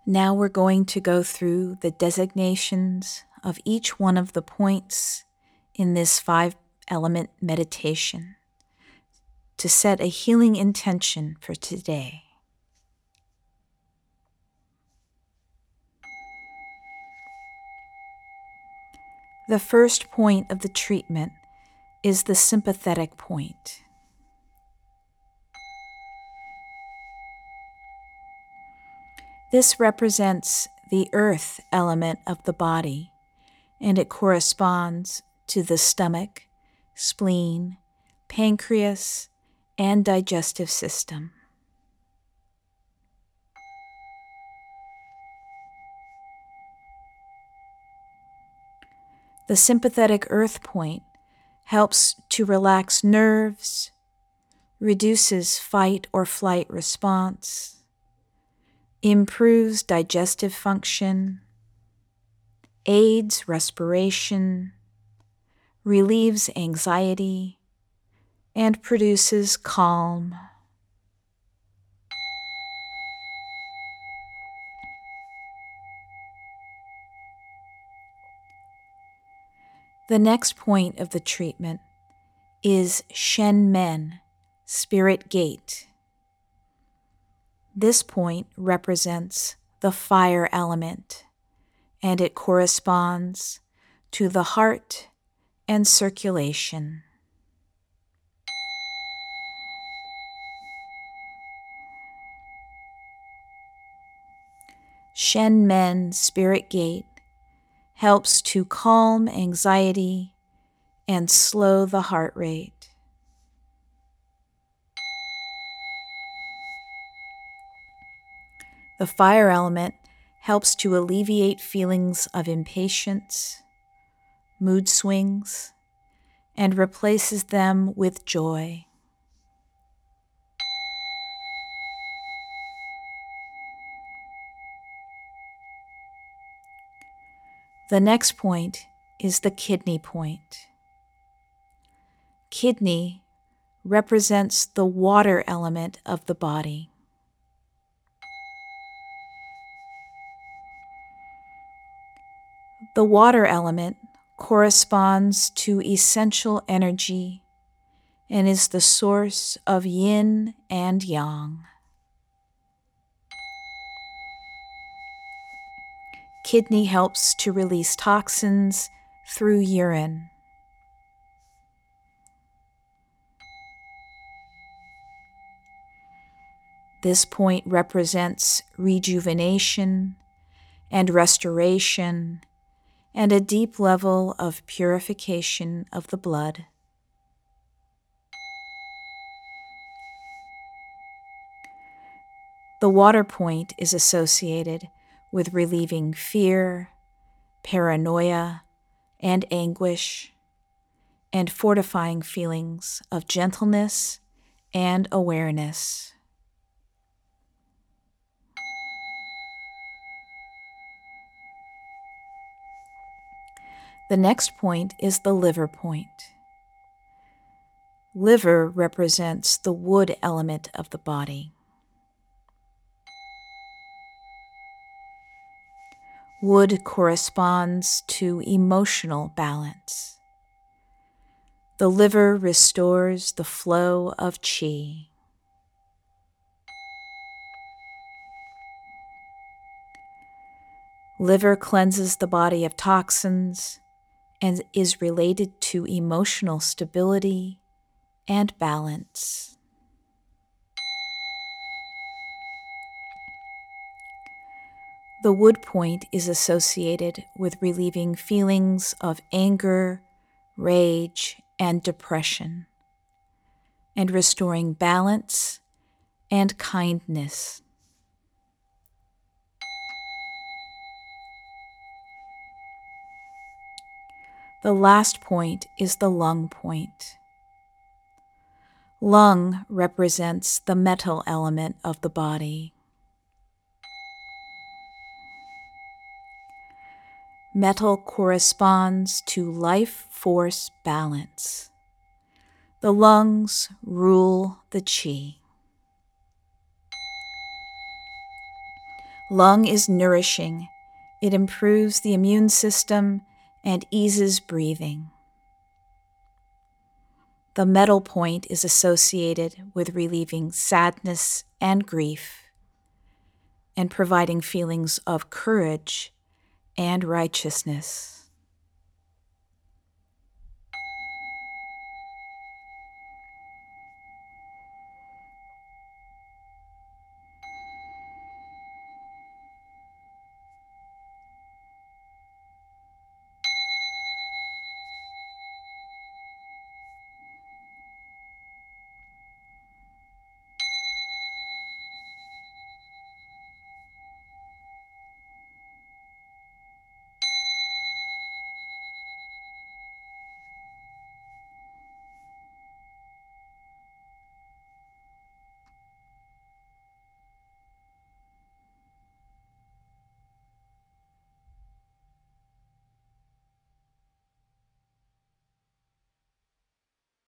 Now we're going to go through the designations of each one of the points in this 5-element meditation to set a healing intention for today. The first point of the treatment is the sympathetic point. This represents the earth element of the body, and it corresponds to the stomach, spleen, pancreas, and digestive system. The sympathetic earth point helps to relax nerves, reduces fight or flight response, improves digestive function, aids respiration, relieves anxiety, and produces calm. The next point of the treatment is Shen Men, Spirit Gate. This point represents the fire element, and it corresponds to the heart and circulation. Shen Men, Spirit Gate, helps to calm anxiety and slow the heart rate. The fire element helps to alleviate feelings of impatience, mood swings, and replaces them with joy. The next point is the kidney point. Kidney represents the water element of the body. The water element corresponds to essential energy and is the source of yin and yang. Kidney helps to release toxins through urine. This point represents rejuvenation and restoration and a deep level of purification of the blood. The water point is associated with relieving fear, paranoia, and anguish, and fortifying feelings of gentleness and awareness. The next point is the liver point. Liver represents the wood element of the body. Wood corresponds to emotional balance. The liver restores the flow of qi. Liver cleanses the body of toxins and is related to emotional stability and balance. The wood point is associated with relieving feelings of anger, rage, and depression, and restoring balance and kindness. The last point is the lung point. Lung represents the metal element of the body. Metal corresponds to life force balance. The lungs rule the qi. Lung is nourishing. It improves the immune system and eases breathing. The metal point is associated with relieving sadness and grief and providing feelings of courage and righteousness.